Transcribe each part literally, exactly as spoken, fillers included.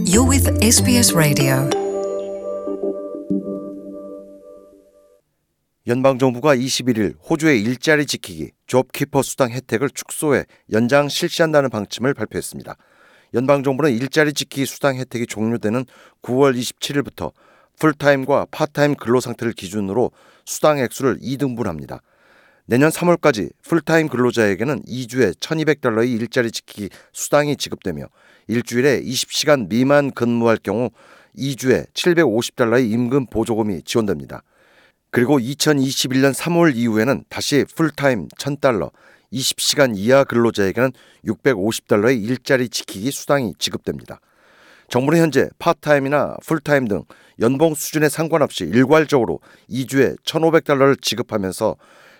You're with 에스비에스 Radio. 연방정부가 이십일일 호주의 일자리 지키기 잡키퍼 수당 혜택을 축소해 연장 실시한다는 방침을 발표했습니다. 연방정부는 일자리 지키기 수당 혜택이 종료되는 구월 이십칠일부터 풀타임과 파타임 근로상태를 기준으로 수당 액수를 이등분합니다. 내년 삼월까지 풀타임 근로자에게는 이 주에 천이백 달러의 일자리 지키기 수당이 지급되며 일주일에 이십 시간 미만 근무할 경우 이 주에 칠백오십 달러의 임금 보조금이 지원됩니다. 그리고 이천이십일년 삼월 이후에는 다시 풀타임 천 달러, 이십 시간 이하 근로자에게는 육백오십 달러의 일자리 지키기 수당이 지급됩니다. 정부는 현재 파트타임이나 풀타임 등 연봉 수준에 상관없이 일괄적으로 이 주에 천오백 달러를 지급하면서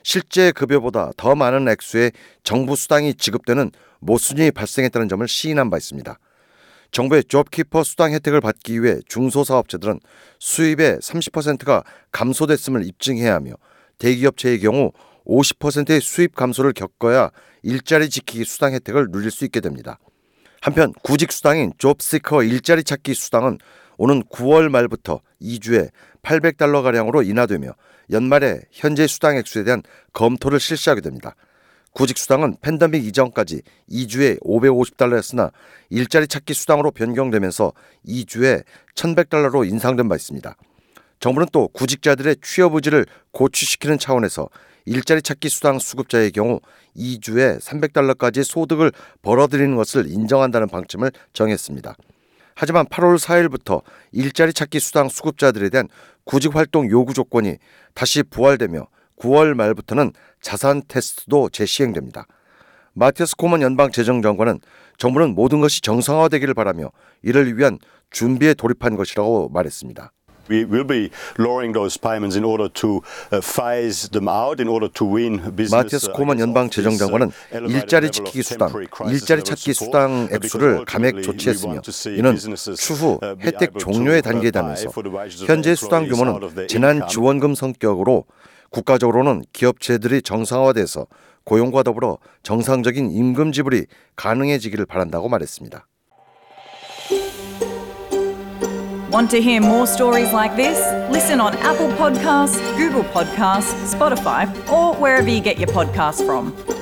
실제 급여보다 더 많은 액수의 정부 수당이 지급되는 모순이 발생했다는 점을 시인한 바 있습니다. 정부의 잡키퍼 수당 혜택을 받기 위해 중소사업체들은 수입의 삼십 퍼센트가 감소됐음을 입증해야 하며 대기업체의 경우 오십 퍼센트의 수입 감소를 겪어야 일자리 지키기 수당 혜택을 누릴 수 있게 됩니다. 한편 구직 수당인 잡시커 일자리 찾기 수당은 오는 구월 말부터 이 주에 팔백 달러가량으로 인하되며 연말에 현재 수당 액수에 대한 검토를 실시하게 됩니다. 구직 수당은 팬데믹 이전까지 이 주에 오백오십 달러였으나 일자리 찾기 수당으로 변경되면서 이 주에 천백 달러로 인상된 바 있습니다. 정부는 또 구직자들의 취업 의지를 고취시키는 차원에서 일자리 찾기 수당 수급자의 경우 이 주에 삼백 달러까지 소득을 벌어들이는 것을 인정한다는 방침을 정했습니다. 하지만 팔월 사일부터 일자리 찾기 수당 수급자들에 대한 구직활동 요구 조건이 다시 부활되며 구월 말부터는 자산 테스트도 재시행됩니다. 마티아스 코먼 연방재정장관은 정부는 모든 것이 정상화되기를 바라며 이를 위한 준비에 돌입한 것이라고 말했습니다. We will be lowering those payments in order to phase them out, in order to win business. 마티아스 코먼 연방 재정장관은 일자리 지키기 수당, 일자리 찾기 수당 액수를 감액 조치했으며 이는 추후 혜택 종료의 단계이다면서 현재 수당 규모는 재난지원금 성격으로 국가적으로는 기업체들이 정상화돼서 고용과 더불어 정상적인 임금 지불이 가능해지기를 바란다고 말했습니다. Want to hear more stories like this? Listen on Apple Podcasts, Google Podcasts, Spotify, or wherever you get your podcasts from.